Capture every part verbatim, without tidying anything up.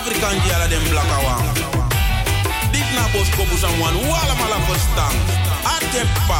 African jala dem blaka wang. Dit na bos kobu someone wala mala verstang. Atempa.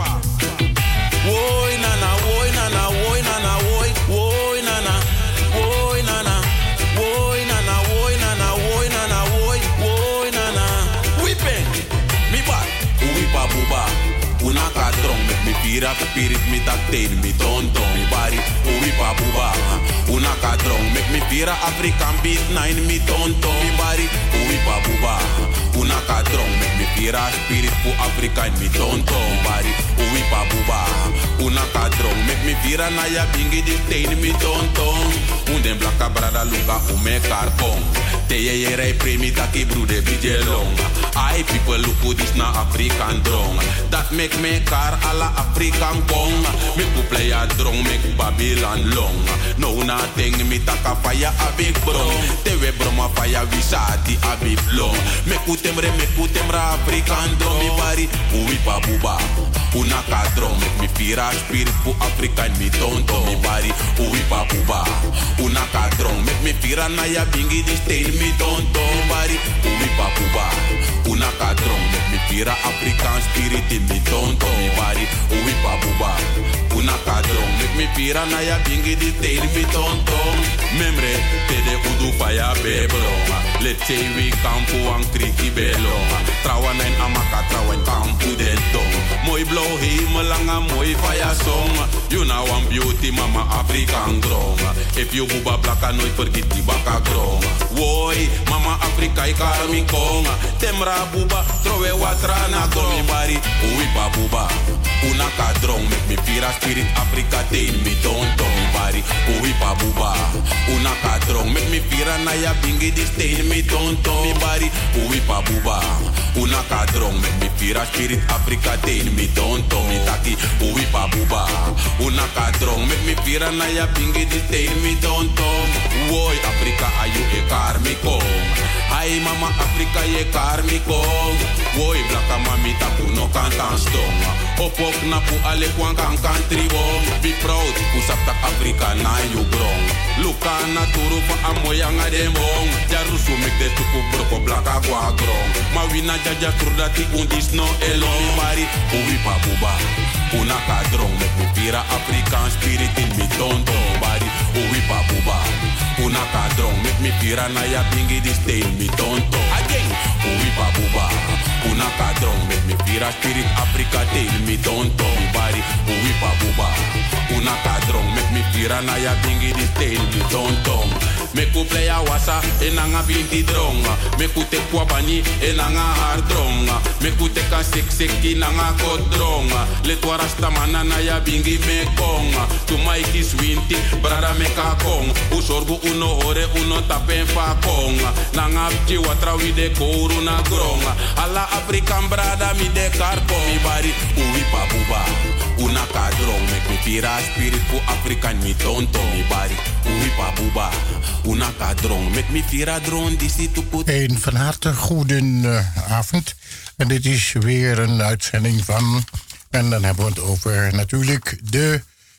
Woi nana, woi nana, woi nana, woi, woi nana, woi nana, woi nana, woi nana, woi nana, woi, woi nana. Wipen, mi bat, wipa buba. Una kadrong met mi pira, pirit mi takteen, mi tonton, mi bari, wipa buba. Una kadrong met mi pira, African beat nine, mi tonton, mi bari, wipa buba. Una kadrong met mi pira, spirit pu African, mi tonton, mi bari, wipa buba. Una kadrong met mi pira, na ya bingi di teen, mi tonton. Unden blaka brada luka ume karpong. Te ye ye rei premi taki brude bijelong. I people look who this na African drong. That make me car ala African kong. Me ku play a drong make Babylon long. No nothing me taka fire a big brong. Te we broma fire visati a big long. Me ku temre me ku temra African drong. Mi bari uipa buba. Una ka drong make me fira spirit pu African mi tonto. Mi bari uipa buba. Una ka drong make me fira na ya bingi di stain mi tonto. Mi bari uipa buba. Una ka drong make me fira African spirit in mi tonto. Mi bari uipa buba. Una ka drong make me fira na ya bingi di stain mi tonto. Memre te de udu faya beblong. Let's say we kampu ang kriki belong. Trawan en amaka trawan kampu den tong. Mooi blauw hemel langa mooi fire song. You know one beauty mama African grong. If you buba blaka nooit forget die baka grong. Woi mama Afrika ikar mi kong. Temra buba trowe watra na grong. Mi bari uipa buba. Una ka drong make me fira spirit Afrika teen mi tonto. Mi bari uipa buba. Una ka drong make me fira na ya bingi di stain mi tonto. Mi bari uipa buba. Una ka drong make me fira spirit Afrika teen mi tonto. Mi taki uipa buba. Una ka drong make me fira na ya bingi di stain mi tonto. Woi Afrika ayu e kar mi kong. Hai mama Afrika ye kar mi kong. Woi blaka mami tapu no kantan stong. Opok na pu ale kwang kan country wong. Be proud ku saptak Afrika na you grong. Luka na turu pa amoyang ademong. Jarusu mek de tuku broko blaka kwa grong. Ma wina jaja trudati undis no elong. Mi bari uipa buba. Una kadrong mek mi pira African spirit in mi tonto. Bari uipa buba. Una kadrong mek mi pira na ya bingi di stain mi tonto. Again uipa buba. Una kadrong mek mi pira spirit Africa teen mi tonto. Mi bari uipa buba. Una kadrong mek mi pira na ya bingi di stain mi tonto. Me ku play a wasa enanga binti dronga. Me ku te kwa bani enanga hard dronga. Me ku te ka sek seki nanga kot dronga. Le tua rasta manana ya bingi me konga. Tu maiki swinti brada me ka kong. Usorgu uno hore uno tapen fa konga. Nanga pti watra wi de kouru na gronga. Alla African brada mi de karko. Mi bari uipa buba. Una kadrong make me pira spirit pu African mi tonto. Mi bari uipa buba. Una kadrong make me pira drone disi tu put. Een van harte goedenavond. En dit is weer een uitzending van. En dan hebben we het over natuurlijk de.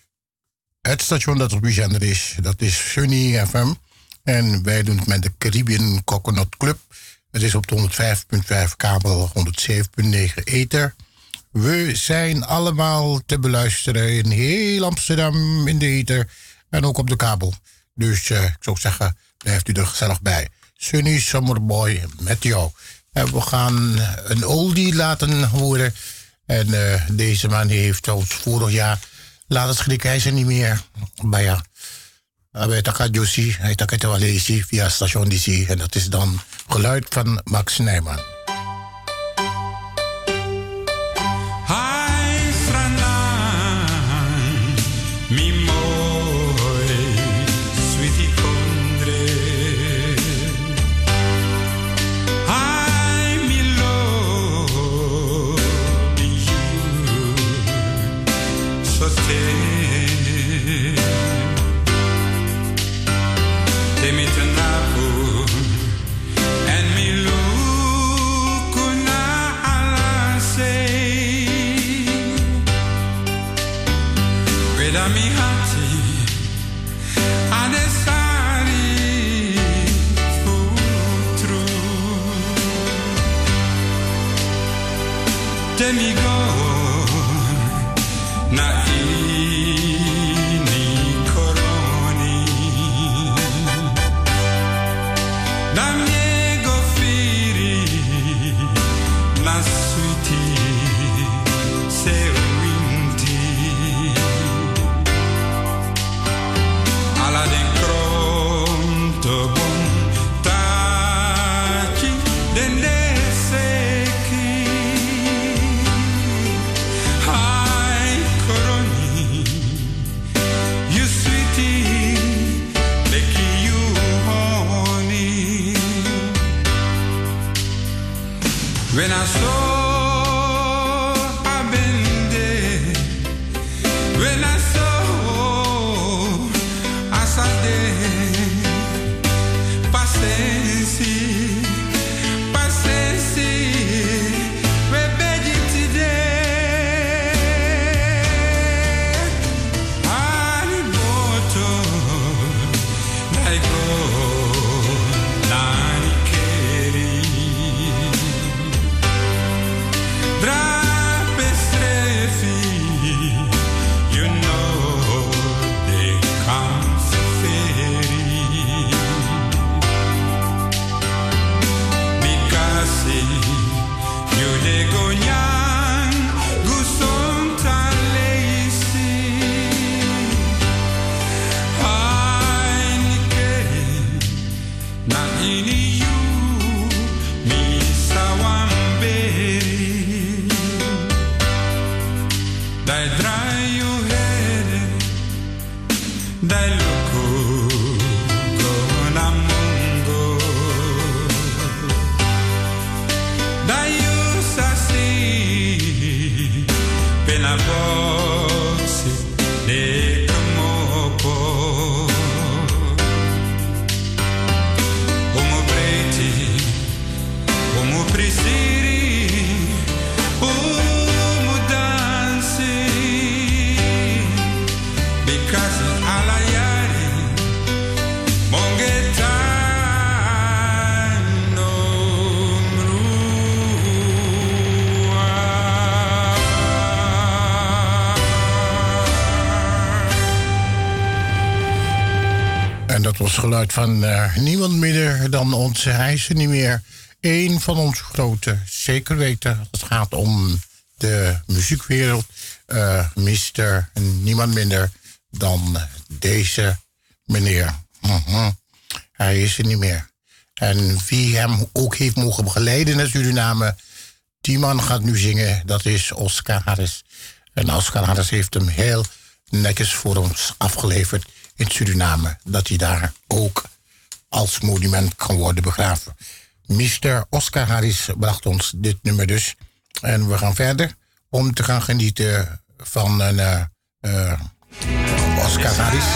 Het station dat op uw zender is. Dat is Sunny F M. En wij doen het met de Caribbean Coconut Club. Het is op de honderdvijf komma vijf kabel, honderdzeven komma negen ether. We zijn allemaal te beluisteren in heel Amsterdam in de ether. En ook op de kabel. Dus uh, ik zou zeggen, blijft u er gezellig bij. Sunny Summerboy met jou. En we gaan een oldie laten horen. En uh, deze man die heeft ons vorig jaar laten schrikken. Hij is er niet meer. Maar ja, hij taka Josie, hij taka Tewalesi via station D C. En dat is dan geluid van Max Nijman. Hi, Franan, mi mooi, sweetie Condre. Hi, mi love you, so stay. Te mi tenapo, and mi look na ala say. Reda mi hati, ane sari, oh. temigo na ini koroni da miego firi na suti se winti ala den kronto bon tachi dende when I saw Abende, when I saw Asade, Pasensi, Pasensi, we beji today. Ani boto, I go. Dat was geluid van uh, niemand minder dan onze Hij is er niet meer. Eén van onze grote, zeker weten, als het gaat om de muziekwereld. Uh, mister niemand minder dan deze meneer. Uh-huh. Hij is er niet meer. En wie hem ook heeft mogen begeleiden naar Suriname, die man gaat nu zingen, dat is Oscar Harris. En Oscar Harris heeft hem heel netjes voor ons afgeleverd in Suriname, dat hij daar ook als monument kan worden begraven. mister Oscar Harris bracht ons dit nummer dus. En we gaan verder om te gaan genieten van een uh, uh, Oscar Harris.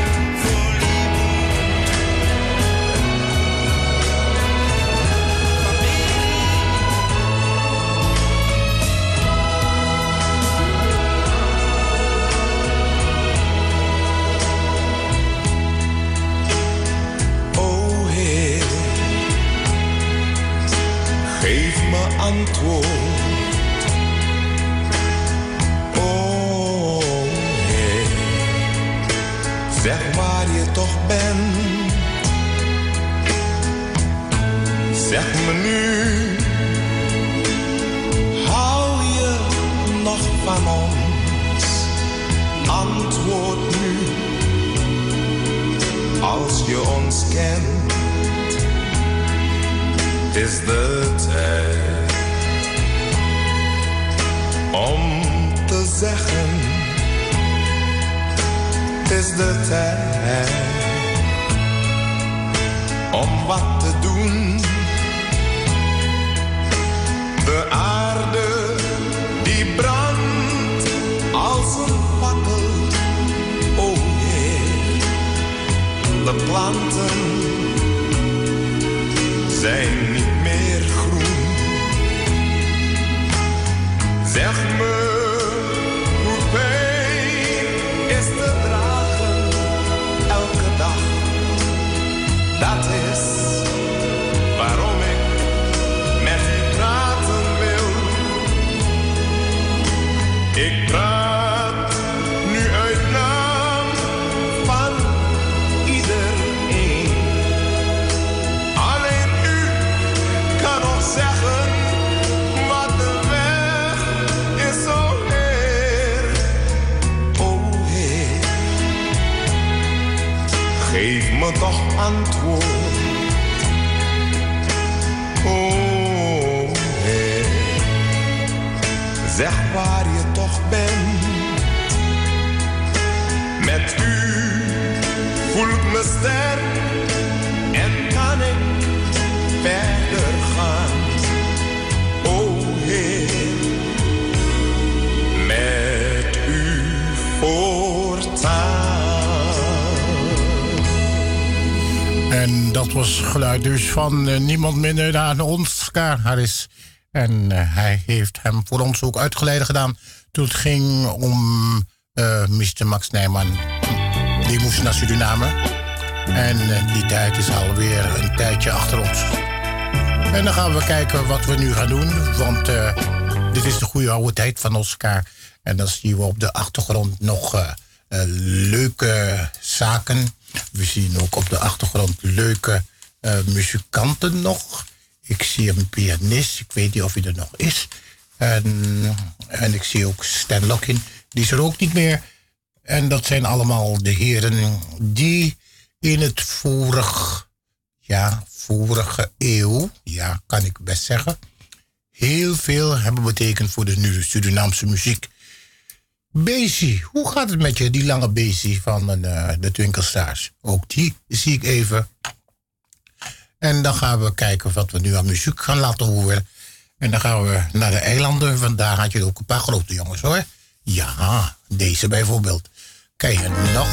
Geef me antwoord, oh Heer, zeg waar je toch bent, zeg me nu, hou je nog van ons, antwoord nu, als je ons kent. Is de tijd om te zeggen, is de tijd om wat te doen. De aarde die brandt als een fakkel, oh Heer, de planten zijn niet meer groen. Zeg me, hoe pijn is te dragen elke dag. Dat is waarom ik met u praten wil. Ik praat nu uit naam van iedereen. Alleen u kan nog zeggen, maar de weg is zo heer. O Heer, geef me toch antwoord. O Heer, zeg waar je toch bent. Met u voel ik me sterk en kan ik verder gaan. O Heer, met u voortaan. En dat was geluid dus van uh, niemand minder dan Oscar Harris. En uh, hij heeft hem voor ons ook uitgeleide gedaan toen het ging om uh, mister Max Nijman. Die moest naar Suriname. En uh, die tijd is alweer een tijdje achter ons. En dan gaan we kijken wat we nu gaan doen. Want uh, dit is de goede oude tijd van Oscar. En dan zien we op de achtergrond nog uh, uh, leuke zaken. We zien ook op de achtergrond leuke uh, muzikanten nog. Ik zie een pianist, ik weet niet of hij er nog is. En, en ik zie ook Stan Lockin, die is er ook niet meer. En dat zijn allemaal de heren die in het vorig, ja, vorige eeuw, ja, kan ik best zeggen, heel veel hebben betekend voor de Surinaamse muziek. Basie, hoe gaat het met je, die lange Basie van uh, de Twinkle Stars? Ook die zie ik even. En dan gaan we kijken wat we nu aan muziek gaan laten horen. En dan gaan we naar de eilanden, want daar had je ook een paar grote jongens hoor. Ja, deze bijvoorbeeld. Kijk je nog?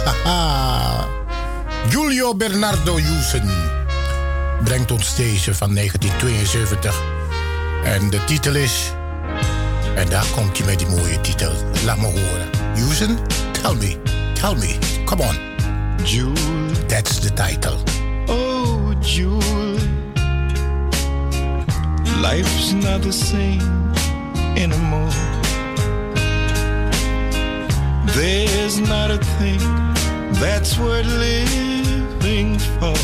Julio Bernardo Jusen brengt ons deze van negentien tweeënzeventig. En de titel is... En daar komt hij met die mooie titel. Laat me horen. Jusen, tell me, tell me, come on. Julie, that's the title. Oh, Julie, life's not the same anymore. There's not a thing that's worth living for.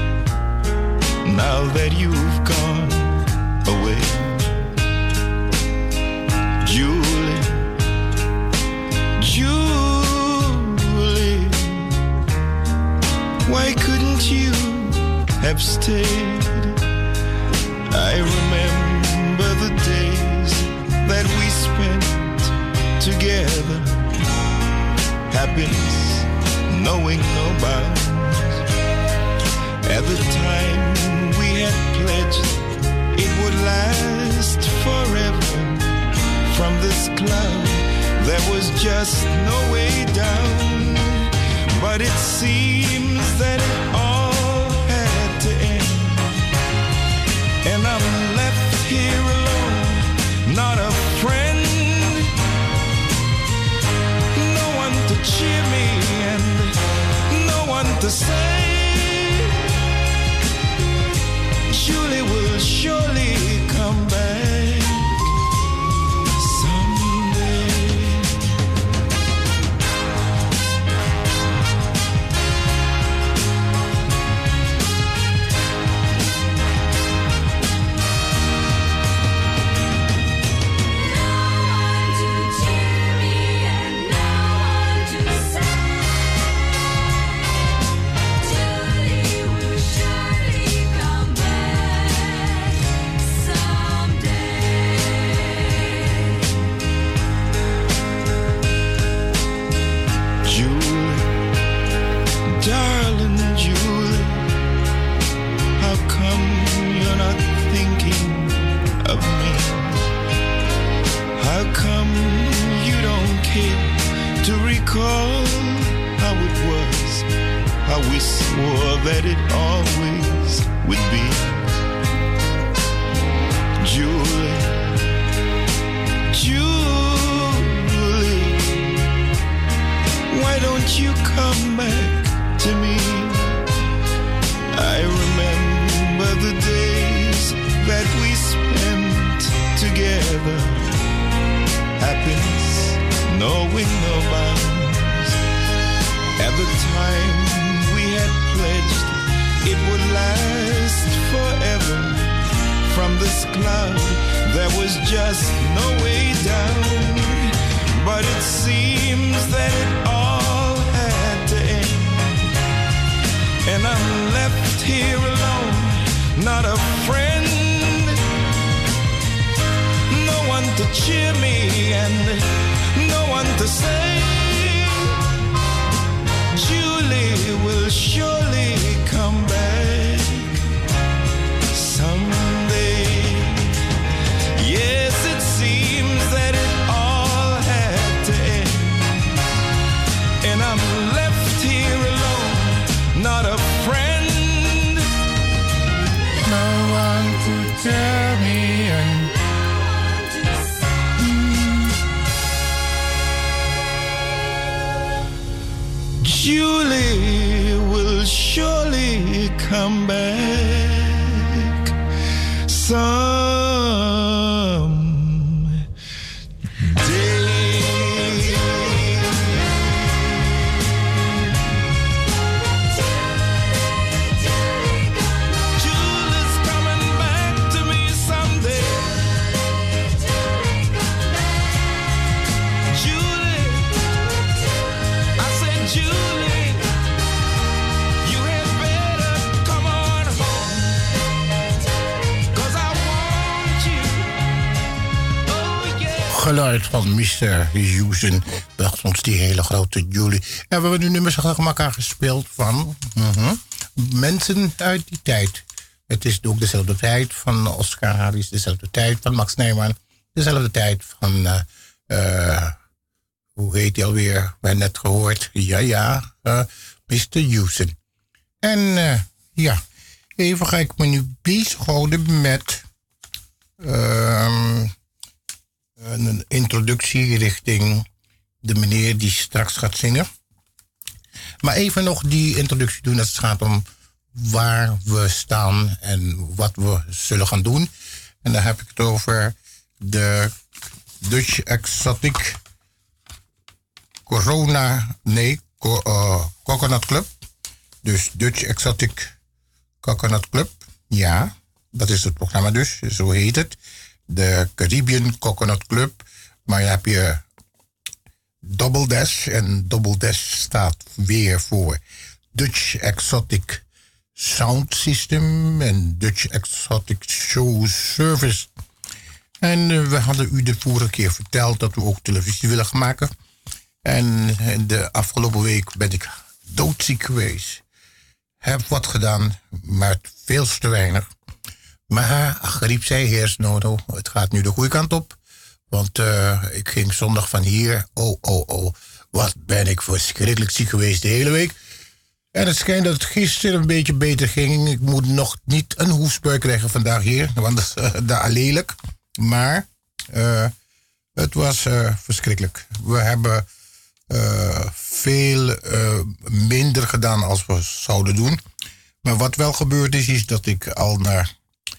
Now that you've gone away, Julie, Julie, why couldn't you have stayed? I remember the days that we spent together, happiness knowing no bounds. At the time we had pledged it would last forever. From this cloud there was just no way down. But it seems that it all had to end, and I'm left here alone, not a friend, no one to cheer me and no one to say Julie will surely come back someday. Recall how it was, how we swore that it always would be. Julie, Julie, why don't you come back to me? I remember the days that we spent together, happiness, knowing no bounds. At the time we had pledged it would last forever. From this cloud there was just no way down. But it seems that it all had to end, and I'm left here alone, not a friend, no one to cheer me and no one to say, Julie will surely come back someday. Yes, it seems that it all had to end, and I'm left here alone, not a friend, no one to tell me and Julie will surely come back some geluid van mister Houston bracht ons die hele grote Julie. En we hebben nu nummers achter elkaar gespeeld van uh-huh, mensen uit die tijd. Het is ook dezelfde tijd van Oscar Harris, dezelfde tijd van Max Nijman, dezelfde tijd van, uh, uh, hoe heet hij alweer? We hebben net gehoord, ja ja, uh, mister Houston. En uh, ja, even ga ik me nu bezighouden met Uh, een introductie richting de meneer die straks gaat zingen. Maar even nog die introductie doen als het gaat om waar we staan en wat we zullen gaan doen. En dan heb ik het over de Dutch Exotic Corona, nee, co, uh, Coconut Club. Dus Dutch Exotic Coconut Club, ja, dat is het programma dus, zo heet het. De Caribbean Coconut Club. Maar dan heb je Double Dash. En Double Dash staat weer voor Dutch Exotic Sound System. En Dutch Exotic Show Service. En uh, we hadden u de vorige keer verteld dat we ook televisie willen gaan maken. En de afgelopen week ben ik doodziek geweest. Heb wat gedaan, maar veel te weinig. Maar Griep zei eerst, no, no, het gaat nu de goede kant op. Want uh, ik ging zondag van hier, oh, oh, oh, wat ben ik verschrikkelijk ziek geweest de hele week. En het schijnt dat het gisteren een beetje beter ging. Ik moet nog niet een hoestbui krijgen vandaag hier, want dat is uh, daar lelijk. Maar uh, het was uh, verschrikkelijk. We hebben uh, veel uh, minder gedaan als we zouden doen. Maar wat wel gebeurd is, is dat ik al naar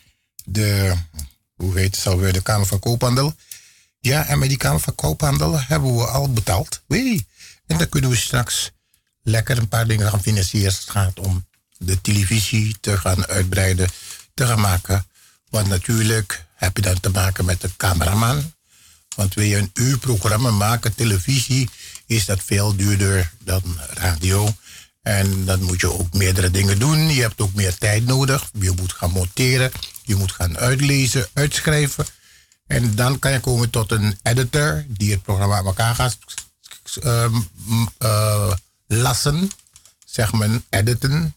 de, hoe heet het alweer, de Kamer van Koophandel. Ja, en met die Kamer van Koophandel hebben we al betaald. Wee. En dan kunnen we straks lekker een paar dingen gaan financieren. Het gaat om de televisie te gaan uitbreiden, te gaan maken. Want natuurlijk heb je dan te maken met de cameraman. Want wil je een uur programma maken, televisie, is dat veel duurder dan radio. En dan moet je ook meerdere dingen doen. Je hebt ook meer tijd nodig. Je moet gaan monteren. Je moet gaan uitlezen, uitschrijven. En dan kan je komen tot een editor die het programma aan elkaar gaat uh, uh, lassen. Zeg maar editen.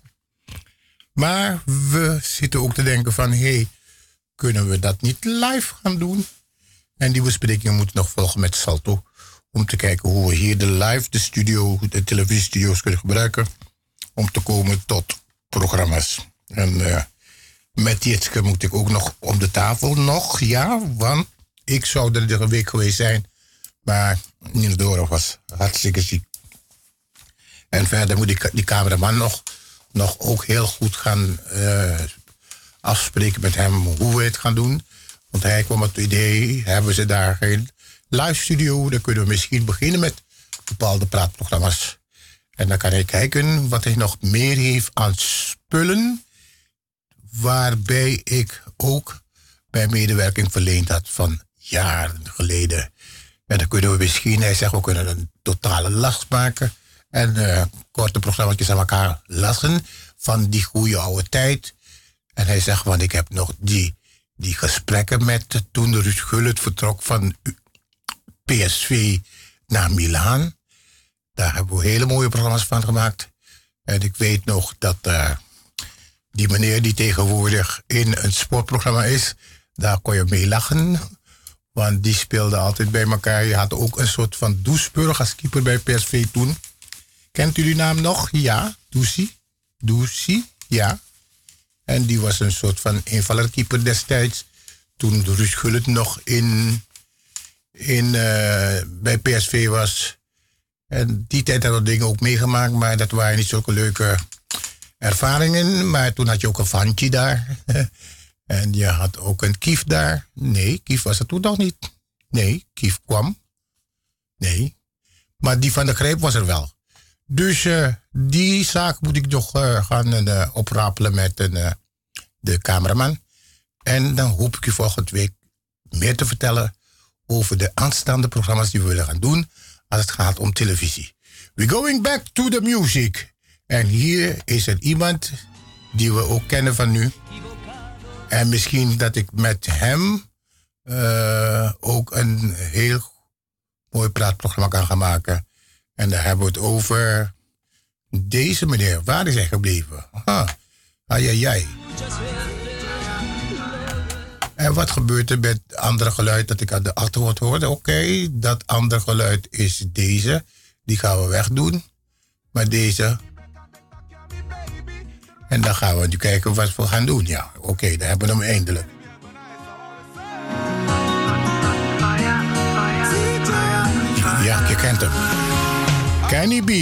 Maar we zitten ook te denken van, hé, hey, kunnen we dat niet live gaan doen? En die besprekingen moeten nog volgen met Salto. Om te kijken hoe we hier de live, de studio, de televisiestudio's kunnen gebruiken. Om te komen tot programma's. En uh, met Jitske moet ik ook nog om de tafel nog. Ja, want ik zou er een week geweest zijn. Maar Niels Dora was hartstikke ziek. En verder moet ik die cameraman nog, nog ook heel goed gaan uh, afspreken met hem hoe we het gaan doen. Want hij kwam met het idee, hebben ze daar geen live studio. Dan kunnen we misschien beginnen met bepaalde praatprogramma's. En dan kan hij kijken wat hij nog meer heeft aan spullen. Waarbij ik ook bij medewerking verleend had van jaren geleden. En dan kunnen we misschien, hij zegt, we kunnen een totale last maken. En uh, korte programma's aan elkaar lassen van die goede oude tijd. En hij zegt, want ik heb nog die, die gesprekken met toen Ruud Gullit vertrok van P S V naar Milaan. Daar hebben we hele mooie programma's van gemaakt. En ik weet nog dat uh, die meneer die tegenwoordig in een sportprogramma is, daar kon je mee lachen. Want die speelde altijd bij elkaar. Je had ook een soort van Doesburg als keeper bij P S V toen. Kent u die naam nog? Ja, Doesie. Doesie, ja. En die was een soort van invallerkeeper destijds. Toen Ruud Gullit nog in, in, uh, bij P S V was. En die tijd hadden we dingen ook meegemaakt, maar dat waren niet zulke leuke ervaringen. Maar toen had je ook een Vantje daar. En je had ook een Kief daar. Nee, Kief was er toen nog niet. Nee, Kief kwam. Nee. Maar die van de Greep was er wel. Dus uh, die zaak moet ik nog uh, gaan uh, oprapelen met uh, de cameraman. En dan hoop ik u volgende week meer te vertellen over de aanstaande programma's die we willen gaan doen als het gaat om televisie. We're going back to the music. En hier is er iemand die we ook kennen van nu. En misschien dat ik met hem uh, ook een heel mooi praatprogramma kan gaan maken. En daar hebben we het over deze meneer. Waar is hij gebleven? Ah, ai. En wat gebeurt er met het andere geluid dat ik aan de achtergrond hoorde? Oké, okay, dat andere geluid is deze. Die gaan we wegdoen. Maar deze. En dan gaan we nu kijken wat we gaan doen. Ja, oké, okay, daar hebben we hem eindelijk. Ja, je kent hem. Kenny B.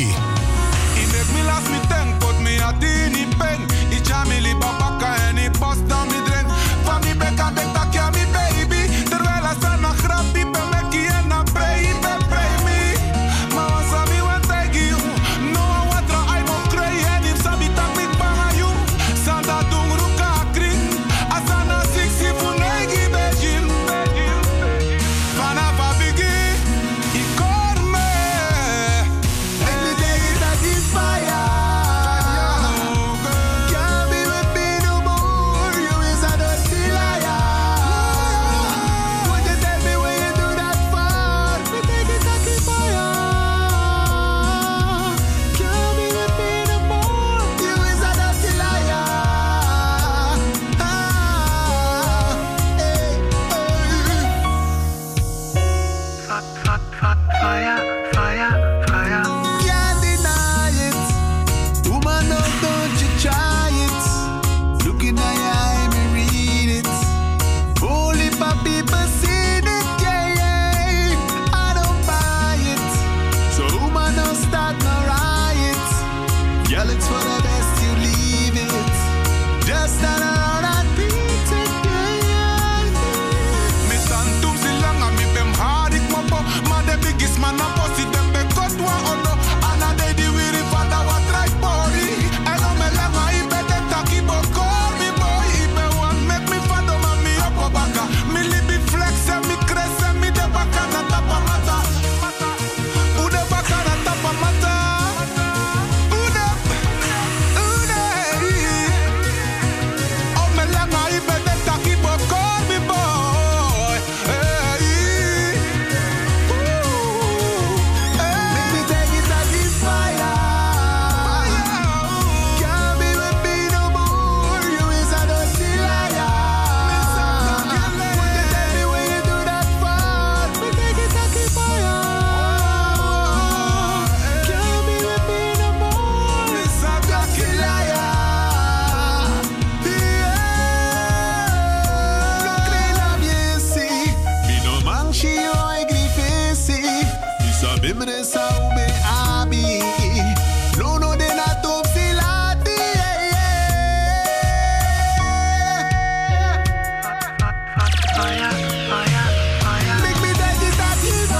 Make me take it that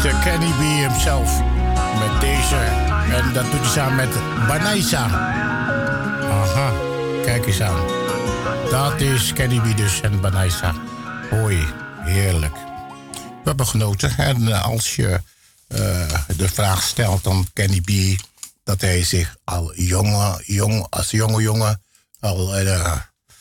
mister Kenny B himself. Met deze. En dat doet hij samen met Banaisa. Aha, kijk eens aan. Dat is Kenny B dus en Banaisa. Hoi, heerlijk. We hebben genoten. En als je uh, de vraag stelt aan Kenny B... dat hij zich al jonge, jong, als jonge jongen... al uh,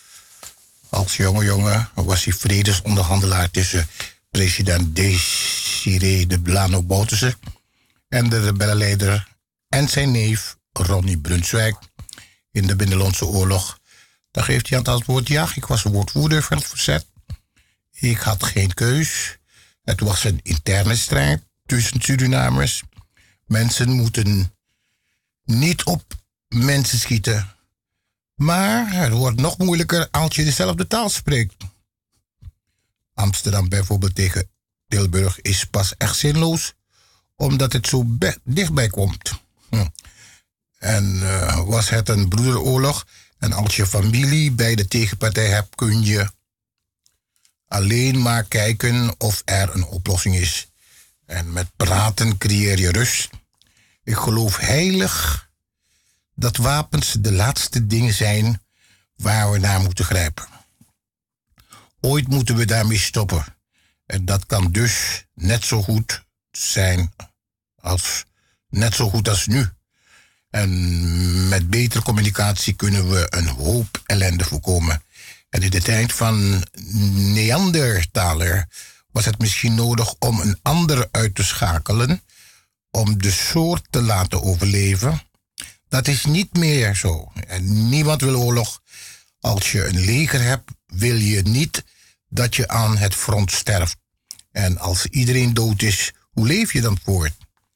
als jonge jongen was hij vredesonderhandelaar... tussen president Desiré de Blano Bouterse... en de rebellenleider en zijn neef Ronnie Brunswijk... in de Binnenlandse Oorlog. Dan geeft hij aan het antwoord... ja, ik was woordvoerder van het verzet. Ik had geen keus. Het was een interne strijd tussen Surinamers. Mensen moeten niet op mensen schieten. Maar het wordt nog moeilijker als je dezelfde taal spreekt. Amsterdam bijvoorbeeld tegen Tilburg is pas echt zinloos... omdat het zo be- dichtbij komt. Hm. En uh, was het een broederoorlog... en als je familie bij de tegenpartij hebt... kun je alleen maar kijken of er een oplossing is. En met praten creëer je rust. Ik geloof heilig dat wapens de laatste dingen zijn... waar we naar moeten grijpen. Ooit moeten we daarmee stoppen. En dat kan dus net zo goed zijn als, net zo goed als nu. En met betere communicatie kunnen we een hoop ellende voorkomen. En in de tijd van Neandertaler was het misschien nodig om een ander uit te schakelen... om de soort te laten overleven. Dat is niet meer zo. En niemand wil oorlog. Als je een leger hebt, wil je niet dat je aan het front sterft. En als iedereen dood is, hoe leef je dan voort?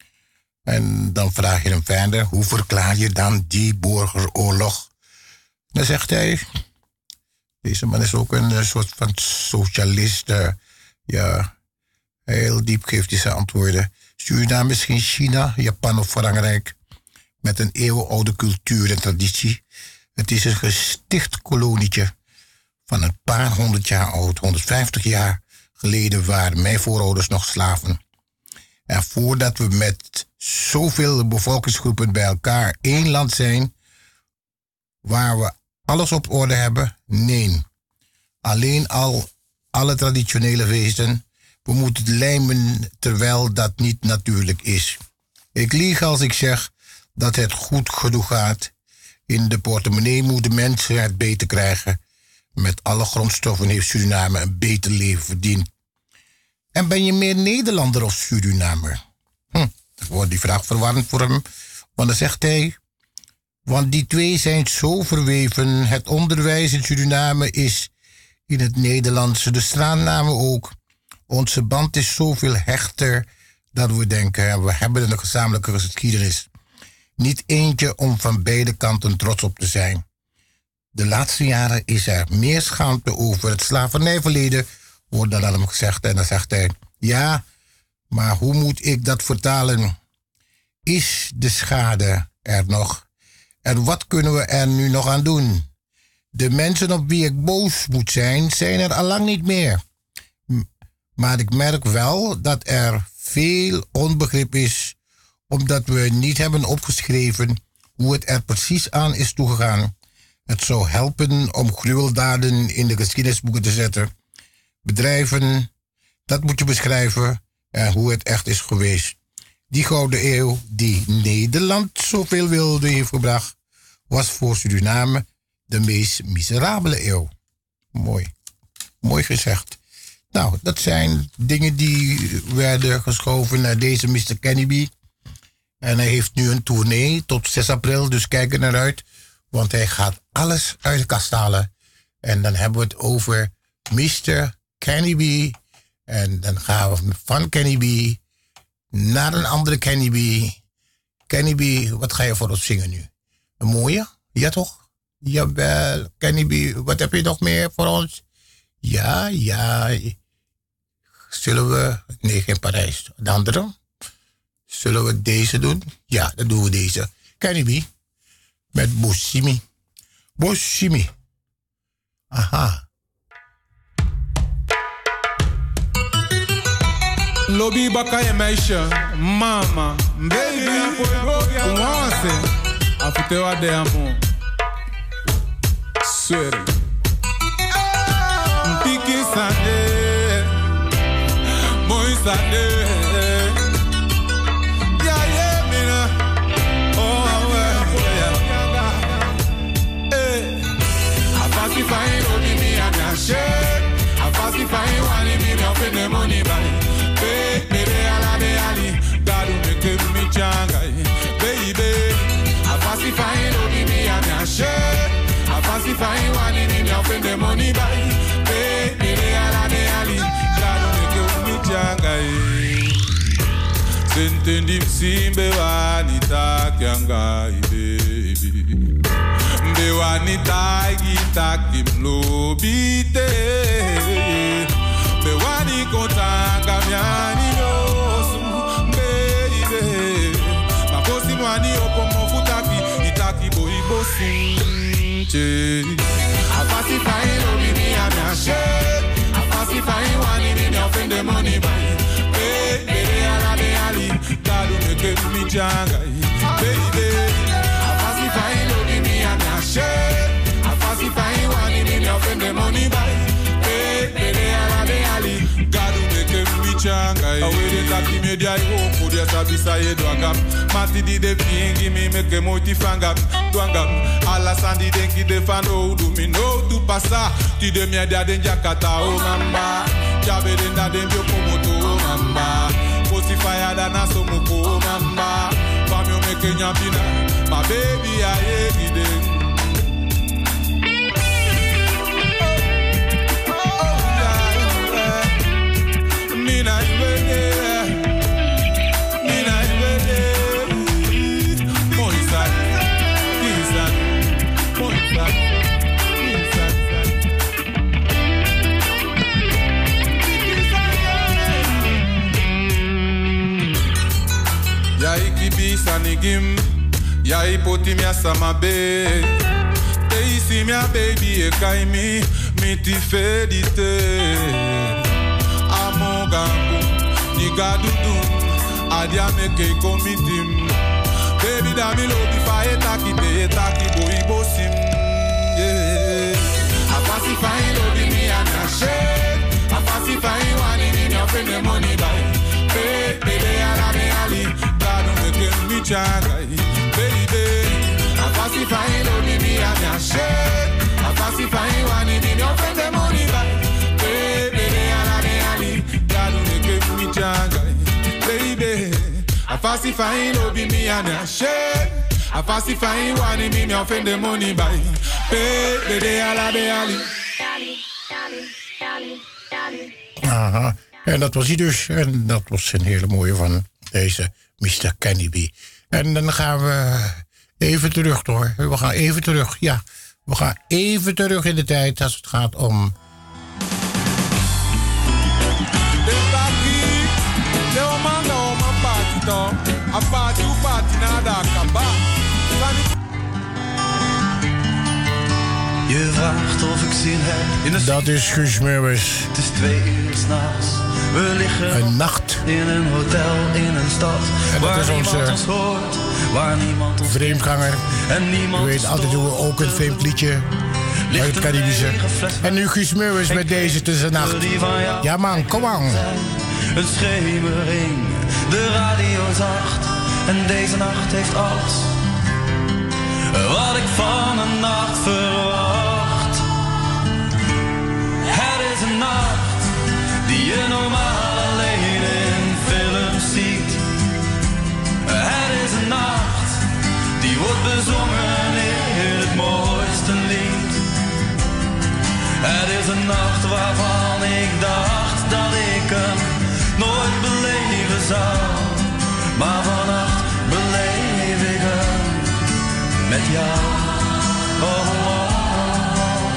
En dan vraag je hem verder, hoe verklaar je dan die burgeroorlog? Dan zegt hij, deze man is ook een soort van socialist. Uh, ja, heel diep geeft hij zijn antwoorden. Suriname is geen China, Japan of Frankrijk. Met een eeuwenoude cultuur en traditie. Het is een gesticht kolonietje van een paar honderd jaar oud. honderdvijftig jaar geleden waren mijn voorouders nog slaven. En voordat we met zoveel bevolkingsgroepen bij elkaar één land zijn... waar we alles op orde hebben, nee. Alleen al alle traditionele feesten... we moeten het lijmen terwijl dat niet natuurlijk is. Ik lieg als ik zeg dat het goed genoeg gaat. In de portemonnee moeten mensen het beter krijgen. Met alle grondstoffen heeft Suriname een beter leven verdiend. En ben je meer Nederlander of Surinamer? Hm, dan wordt die vraag verwarrend voor hem. Want dan zegt hij... want die twee zijn zo verweven. Het onderwijs in Suriname is in het Nederlands. De straatnamen ook. Onze band is zoveel hechter dat we denken... we hebben een gezamenlijke geschiedenis. Niet eentje om van beide kanten trots op te zijn. De laatste jaren is er meer schaamte over het slavernijverleden... wordt dan aan hem gezegd. En dan zegt hij... ja, maar hoe moet ik dat vertalen? Is de schade er nog? En wat kunnen we er nu nog aan doen? De mensen op wie ik boos moet zijn, zijn er allang niet meer. Maar ik merk wel dat er veel onbegrip is... omdat we niet hebben opgeschreven hoe het er precies aan is toegegaan. Het zou helpen om gruweldaden in de geschiedenisboeken te zetten. Bedrijven, dat moet je beschrijven en hoe het echt is geweest. Die gouden eeuw die Nederland zoveel wilde heeft gebracht... was voor Suriname de meest miserabele eeuw. Mooi, mooi gezegd. Nou, dat zijn dingen die werden geschoven naar deze mister Kenny B. En hij heeft nu een tournee tot zes april, dus kijk er naar uit. Want hij gaat alles uit de kast halen. En dan hebben we het over mister Kenny B. En dan gaan we van Kenny B. naar een andere Kenny B. Kenny B, wat ga je voor ons zingen nu? Een mooie? Ja toch? Jawel, Kenny B, wat heb je nog meer voor ons? Ja, ja. Zullen we... Nee, geen Parijs. De andere? Zullen we deze doen? Ja, dan doen we deze. Kenny B. Met Bossimi. Bossimi. Aha. Lobby baka je meisje, mama, baby, once, afite wa de amo, swear. Piki sade, mooi sade, ja je mina, oh yeah, eh, afasi fine lobby mi anashe, afasi fine wani mi mi ofene money buy. Baby, ala de ali, daru me ke mi changa, baby. Afasi fine, obi mi anashe. Afasi fine, wani ni mi ofende money buy. Baby, ala de ali, daru me ke mi changa. Sentendi simbe wani takyanga, baby. Be wani tagi takim lobite. Be wani kotanga miani yosu, baby. Ma bosi mwani opo mofutaki, itaki boi bosinche. Afasi fine obi mi anashe, afasi fine wani mi mi ofende money buy. Baby, ala de ali, daru meke mi changa, baby. Afasi fine obi mi anashe, afasi fine wani mi mi ofende money buy. Baby, ala de ali, daru meke mi changa. Awede taki media yo, kudia sabisa ye dwangam. Mati di de pingi mi meke moti fangam, dwangam. Ala sandi denki de fano du mi no du pasa. Ti de media den jakata o mamba. Jabe den da den bio komoto o mamba. Posi fire da na somuko o mamba. Fami o meke nyapina, my baby aye gide. Mina ibele, mina ibele, moisa, kisa, moisa, kisa, ya ikibisa nigim, ya ipoti mia samabe, te isi mia baby e kaimi, miti fedite. Amogambo, niga dudum, adia meke komitim. Baby da mi lobi fa etaki be etaki boy bosim. Yeah. Afasi fine lobi mi anashe, afasi fine wani ni mi ofende money buy. Baby ala me ali, dadu meke mi changa. Baby, afasi fine lobi mi anashe, afasi fine wani ni mi ofende money buy. Baby ala me ali, dadu meke mi changa. Baby, afasi fine obi mi anashe, afasi fine wani mi mi ofende money buy. Baby ala me ali. Aha, en dat was hij dus. En dat was een hele mooie van deze mister Kenny B. En dan gaan we even terug hoor. We gaan even terug, ja. We gaan even terug in de tijd als het gaat om... Je vraagt of ik zin heb in de... Dat is Guus Meeuwis. Het is twee uur s'nachts. We liggen een nacht in een hotel in een stad. En dat waar is onze niemand ons hoort, waar niemand ons vreemdganger. En niemand U weet altijd hoe we ook een vreemd liedje uit het Caribische. En nu Guus Meeuwis met deze tussen nacht. Ja man, kom aan. Een schemering, de radio zacht. En deze nacht heeft alles wat ik van een nacht verwacht. Het is een nacht die je normaal alleen in films ziet. Het is een nacht die wordt bezongen in het mooiste lied. Het is een nacht waarvan ik dacht dat ik hem nooit beleven zou. Maar vannacht beleef ik hem met jou. Oh, oh, oh.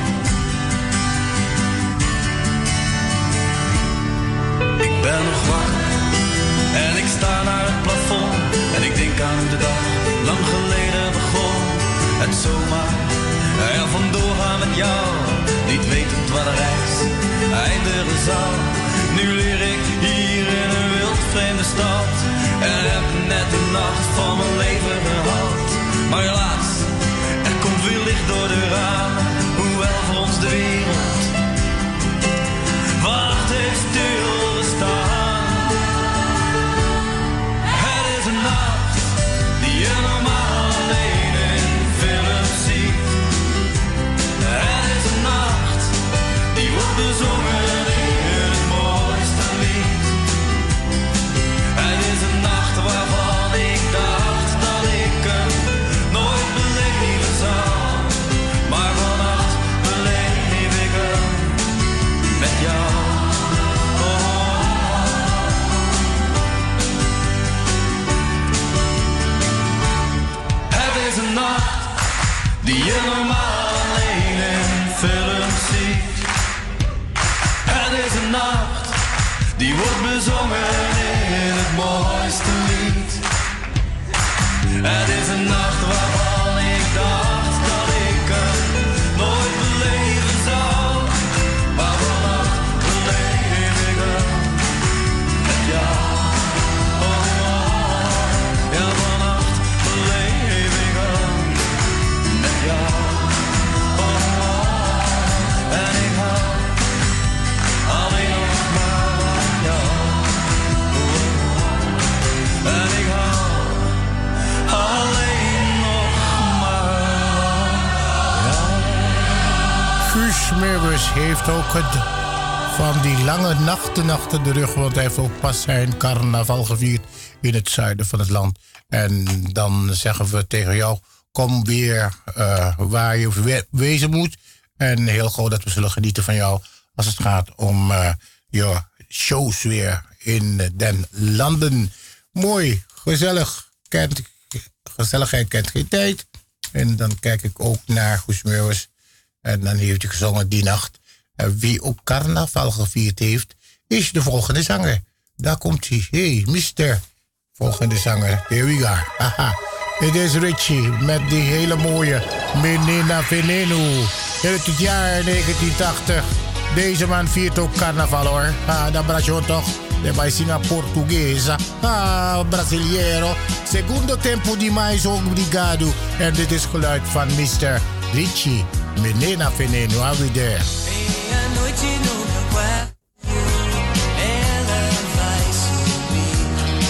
Ik ben nog wakker en ik sta naar het plafond. En ik denk aan de dag, lang geleden begon. Het zomaar er vandoor gaan met jou. Niet wetend waar de reis eindigen zou. Nu leer ik hier in nacht van mijn leven gehad. Maar helaas, er komt weer licht door de ramen, hoewel voor ons de wereld wacht heeft stilgestaan. Het is een nacht die je normaal alleen in films ziet. Het is een nacht die wordt bezongen in het mooiste lied. Het is een nacht waarvan ik dacht dat ik hem nooit beleven zou. Maar vannacht beleef ik hem met jou. Het is een nacht die je normaal alleen in films ziet. Het is een nacht die wordt bezongen in het mooiste lied. Het is een nacht waarvan ik dacht dat ik hem nooit beleven zou. Maar vannacht beleef ik hem met jou. Oh, oh, ja, vannacht beleef ik hem met jou. Oh, oh, en ik hou alleen nog maar van jou. Oh, oh, en ik hou alleen nog maar van jou. Guus Meeuwis heeft ook het van die lange nachten achter de rug, want hij heeft ook pas zijn carnaval gevierd in het zuiden van het land. En dan zeggen we tegen jou, kom weer uh, waar je we- wezen moet. En heel gauw dat we zullen genieten van jou als het gaat om uh, je shows weer in den landen. Mooi, gezellig, kent, gezelligheid kent geen tijd. En dan kijk ik ook naar Guus Meeuwis. En dan heeft hij gezongen die nacht. En wie ook carnaval gevierd heeft, is de volgende zanger. Daar komt hij. Hey, mister. Volgende zanger. Here we go. Haha. Het is Richie met die hele mooie Menina Veneno. In het jaar negentien tachtig. Deze man viert ook carnaval hoor. Ah, dat Brasil toch. De Baisinga Portuguesa. Ah, Brasileiro. Segundo tempo de mais obrigado. En dit is geluid van mister Richie. Menina Veneno. I'll be there. Meia-noite no meu quarto, ela vai subir.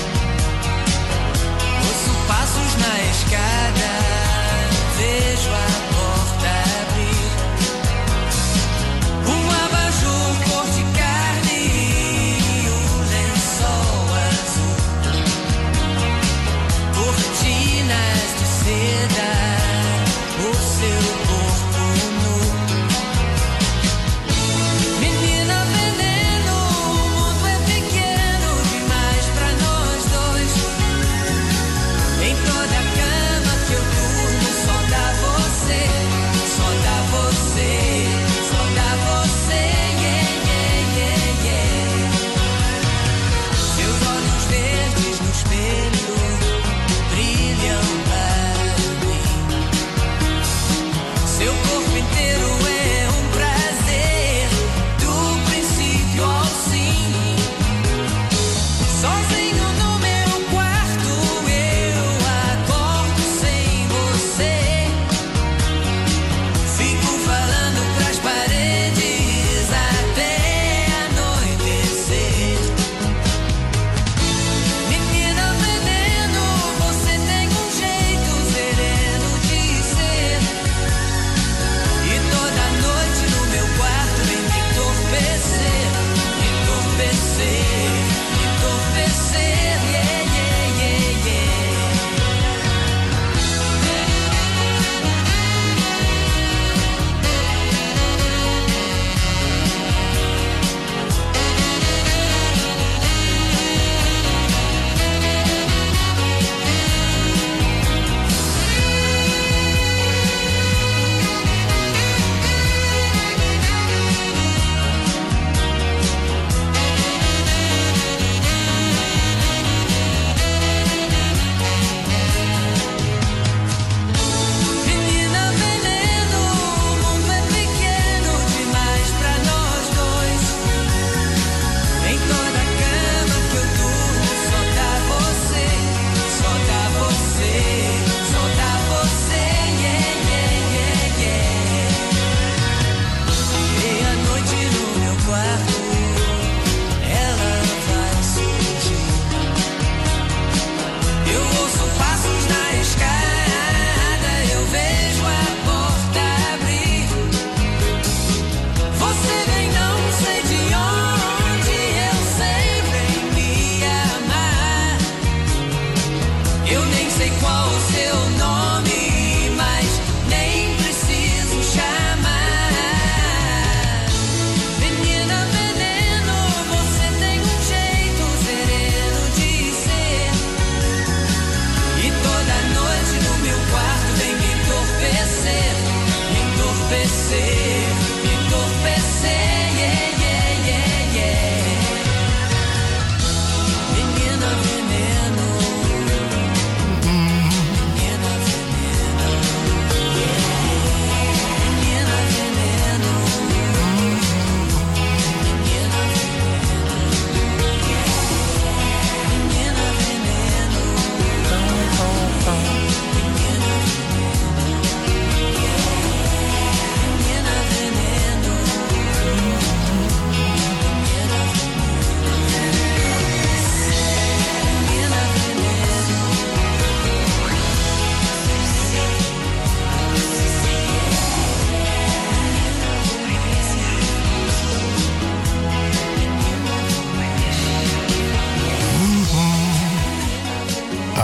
Ouço passos na escada, vejo a porta abrir. Um abajur cor de carne e um lençol azul. Cortinas de seda, o seu corpo nu. Menina veneno, o mundo é pequeno demais pra nós dois. Em toda a cama que eu durmo só dá você, só dá você, só dá você, yeah, yeah, yeah, yeah. Seus olhos verdes no espelho brilham para mim. Seu corpo inteiro é um prazer, do princípio ao fim. Sozinho no meu quarto eu acordo sem você. Fico falando pras paredes até anoitecer. Menina veneno, você tem um jeito sereno de ser. E toda noite no meu quarto vem me entorpecer, me entorpecer, me entorpecer, yeah, yeah, yeah, yeah.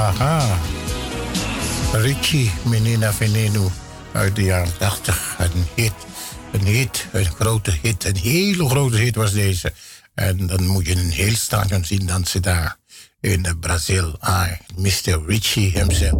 Aha. Richie, Menina Veneno uit de jaren tachtig. Een hit, een hit, een grote hit. Een hele grote hit was deze. En dan moet je een heel stadion zien dansen daar in Brazil. Ah, mister Richie himself.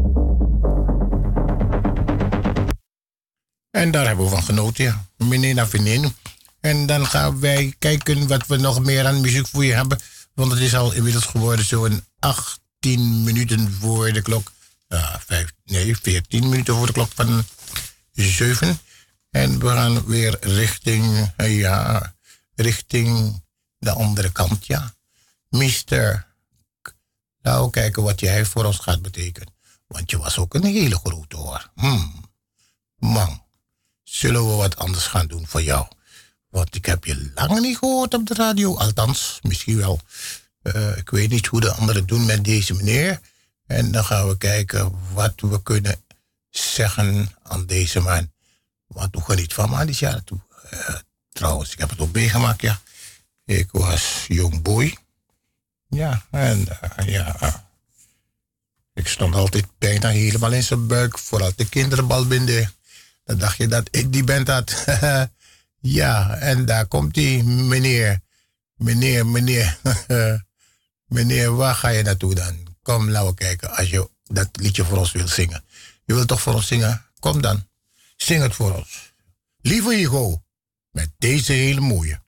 En daar hebben we van genoten, ja. Menina Veneno. En dan gaan wij kijken wat we nog meer aan muziek voor je hebben. Want het is al inmiddels geworden zo'n achttien minuten voor de klok. Uh, vijf, nee, veertien minuten voor de klok van zeven. En we gaan weer richting, uh, ja, richting de andere kant, ja. mister Nou, kijken wat jij voor ons gaat betekenen. Want je was ook een hele grote hoor. Hmm. Man, zullen we wat anders gaan doen voor jou? Want ik heb je lang niet gehoord op de radio. Althans, misschien wel. Uh, ik weet niet hoe de anderen doen met deze meneer. En dan gaan we kijken wat we kunnen zeggen aan deze man. Want hoe geniet van man is ja. Uh, trouwens, ik heb het ook meegemaakt, ja. Ik was jong boy. Ja, en uh, ja. Uh, ik stond altijd bijna helemaal in zijn buik. Vooral de kinderen balbinden. Dan dacht je dat ik die band had. Ja, en daar komt die meneer. Meneer, meneer. Meneer, waar ga je naartoe dan? Kom, laten we kijken als je dat liedje voor ons wil zingen. Je wilt toch voor ons zingen? Kom dan. Zing het voor ons. Lieve Hugo, met deze hele mooie.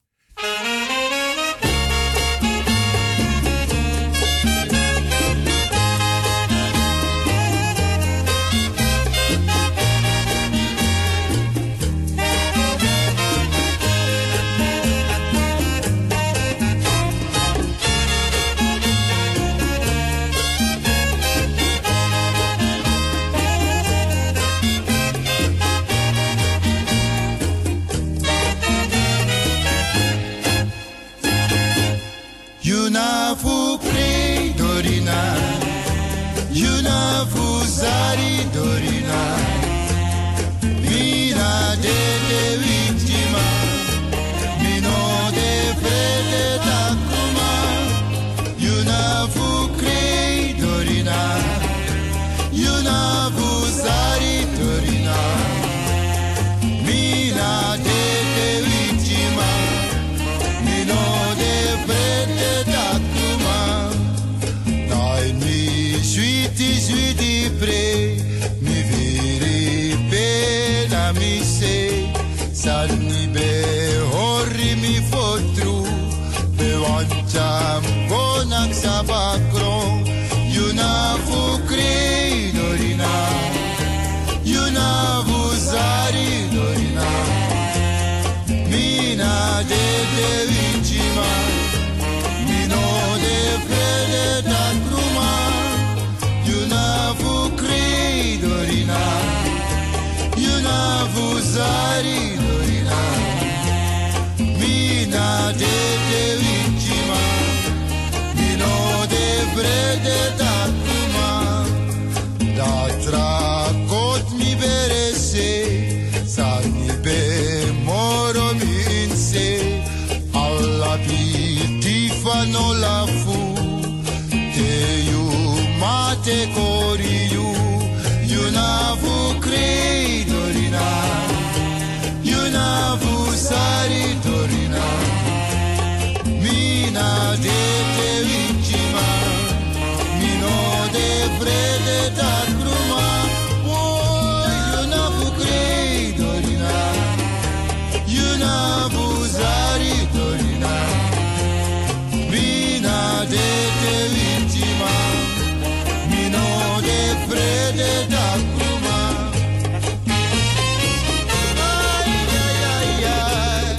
Zari Dorina, Mina de de Victima, Mino de Fede Takuma, Yuna Fukre Dorina, Yuna Zari Dorina, Mina de de Victima, Mino de Fede Takuma, Dai mi sweetie sweetie pre mi viri pena mi se sanni be horri mi fotru be wancham gonak sabakron yuna fukri dorina yuna vuzari dorina mina de de vincima mino de fede takruma yuna fukri dorina yuna vuzari dorina mina de de vincima mino de brede takuma datra kot mi berese sani be moro mi inse alla pitifano no la fu te you mate koriyu yuna fukri dorina yuna vuzari dorina mina de te vincima mino de brede takruma oh yuna fukri dorina yuna vuzari dorina mina de te vincima mino de brede takruma ay ay ay ay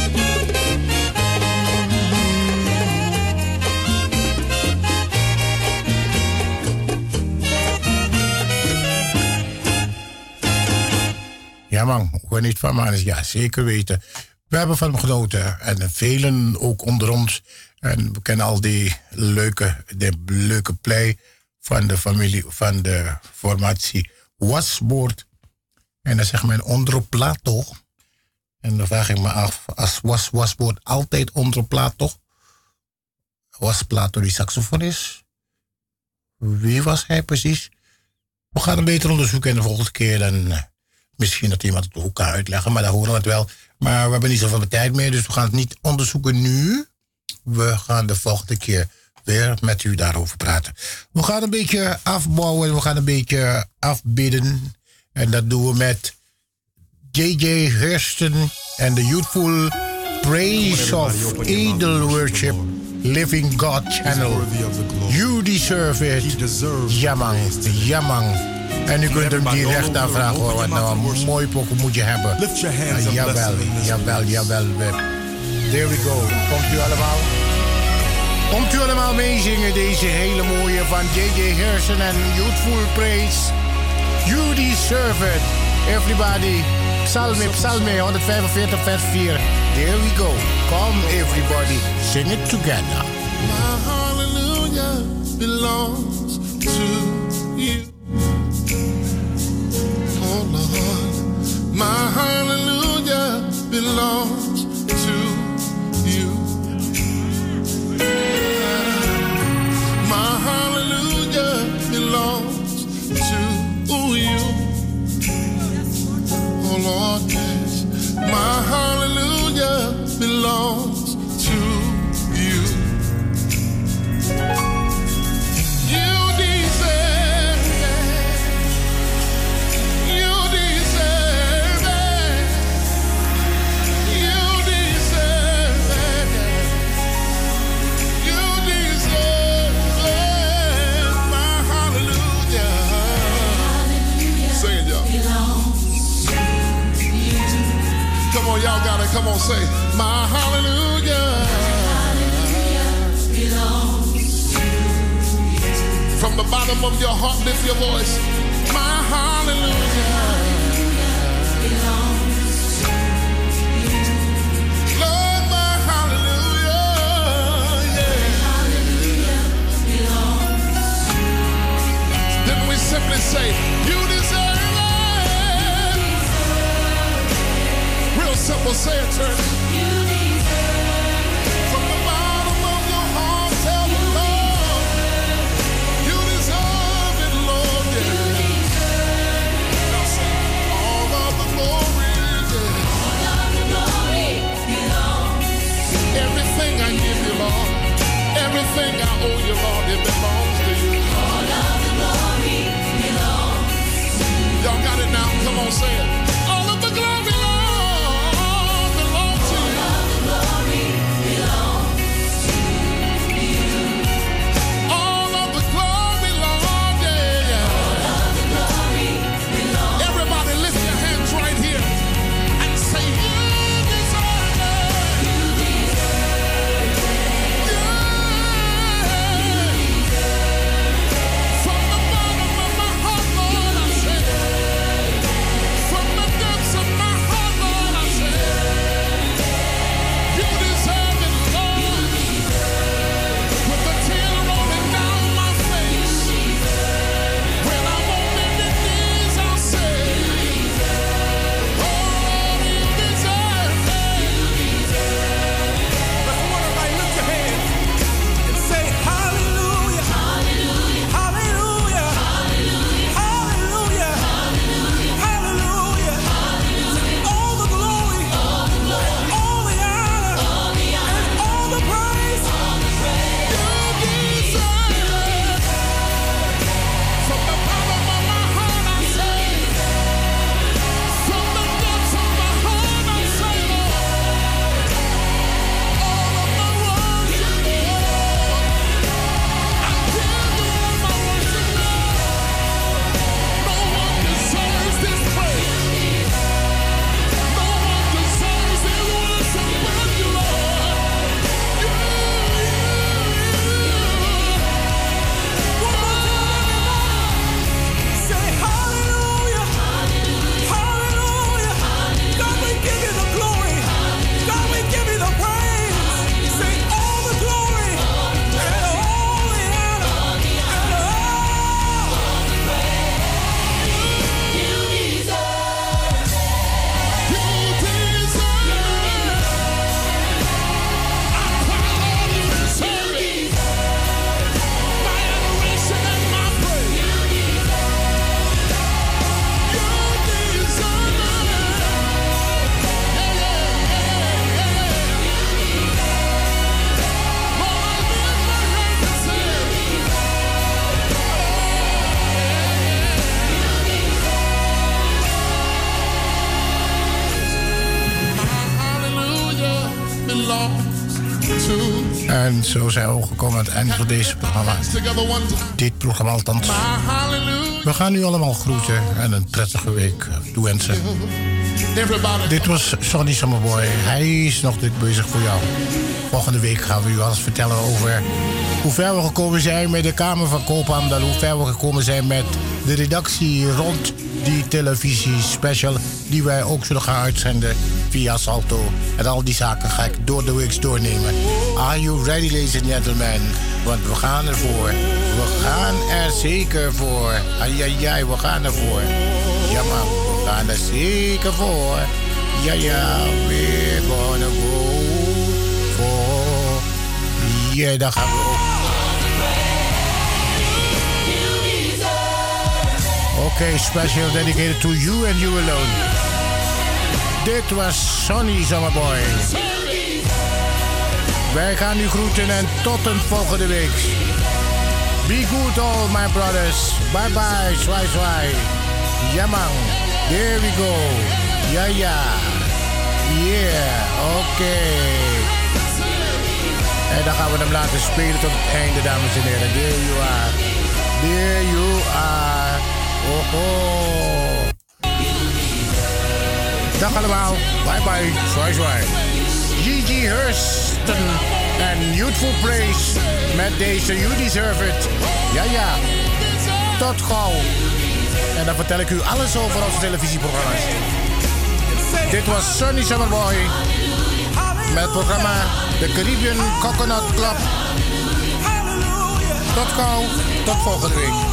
Ja man, hoe niet van man is, ja zeker weten. We hebben van hem genoten en velen ook onder ons. En we kennen al die leuke, de leuke play van de familie, van de formatie Wasboord. En dan zegt men onder plaat toch? En dan vraag ik me af, als was, Wasboord altijd onder plaat toch? Was plaat door die saxofonist? Wie was hij precies? We gaan hem beter onderzoeken en de volgende keer dan uh, misschien dat iemand het ook kan uitleggen, maar daar horen we het wel. Maar we hebben niet zoveel tijd meer, dus we gaan het niet onderzoeken nu. We gaan de volgende keer weer met u daarover praten. We gaan een beetje afbouwen, we gaan een beetje afbidden. En dat doen we met J J Hurston en de Youthful Praise of Edel Worship Living God Channel. You deserve it. Jamang, jamang. En u kunt hem direct aanvragen hoor, wat nou een mooi pokoe moet je hebben. Uh, jawel, jawel, jawel. There we go. Komt u allemaal? Komt u allemaal meezingen deze hele mooie van J J Hurston en Youthful Praise. You deserve it. Everybody. Psalme, Psalme honderdvijfenveertig vers vier. There we go. Come everybody. Sing it together. My hallelujah belongs to you. Oh Lord. My hallelujah belongs to you. My hallelujah belongs to you. Oh Lord, yes. My hallelujah belongs to you. You deserve it. You deserve it. You deserve it. You deserve it. My hallelujah. Sing it, y'all. Come on, y'all gotta come on, say, my hallelujah, hallelujah belongs to you. From the bottom of your heart, lift your voice. My hallelujah, hallelujah belongs to you. Lord, my hallelujah, yeah. Hallelujah belongs to you. Then we simply say, you deserve. Simple, say it, church. You deserve it. From the bottom of your heart, tell the Lord. You deserve it, Lord. Yeah. You deserve it. Now say, all of the glory, yeah. All of the glory belongs to you. Everything I give you, Lord. Everything I owe you, Lord, it belongs to you. All of the glory belongs to you. Y'all got it now? Come on, say it. All of the glory, Lord. En zo zijn we ook gekomen aan het einde van deze programma. Dit programma althans. We gaan u allemaal groeten en een prettige week toewensen. Dit was Sonny Summerboy. Hij is nog druk bezig voor jou. Volgende week gaan we u alles vertellen over hoe ver we gekomen zijn met de Kamer van Koophandel. Hoe ver we gekomen zijn met de redactie rond die televisie-special die wij ook zullen gaan uitzenden via Salto. En al die zaken ga ik door de week doornemen. Are you ready, ladies and gentlemen? Want we gaan ervoor. We gaan er zeker voor. Ai, ai, ai, we gaan ervoor. Ja, man, we gaan er zeker voor. Ja, ja, we're gonna go for. Ja, yeah, daar gaan we ook. Okay, special dedicated to you and you alone. Dit was Sonny Summerboy. Wij gaan u groeten en tot een volgende week. Be good all my brothers. Bye bye, swai swai. Ja man, there we go. Ja ja. Yeah, oké. Okay. En dan gaan we hem laten spelen tot het einde, dames en heren. There you are. There you are. Oh, oh. Dag allemaal. Bye bye. Zwaai zwaai. G G Hurston en Youthful Praise met deze You Deserve It. Ja, ja. Tot gauw. En dan vertel ik u alles over onze televisieprogramma's. Dit was Sonny Summerboy met het programma The Caribbean Coconut Club. Tot gauw. Tot volgende week.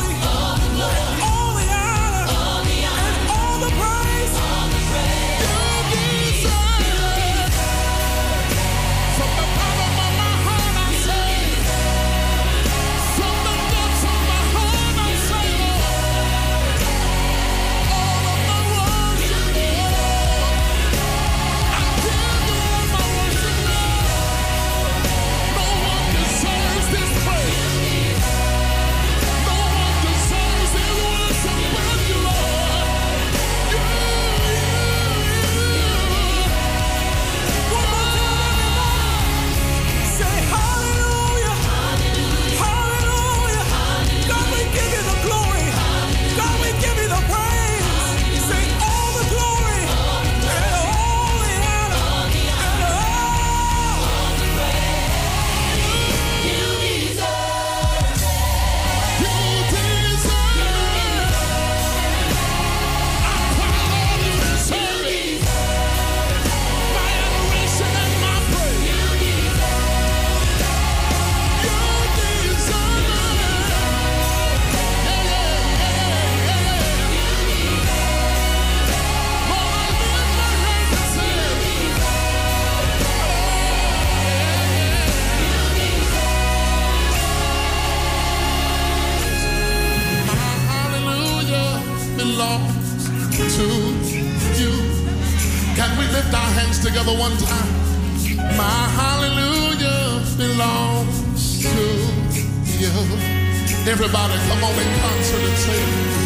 Together one time. My hallelujah belongs to you. Everybody come on in concert and say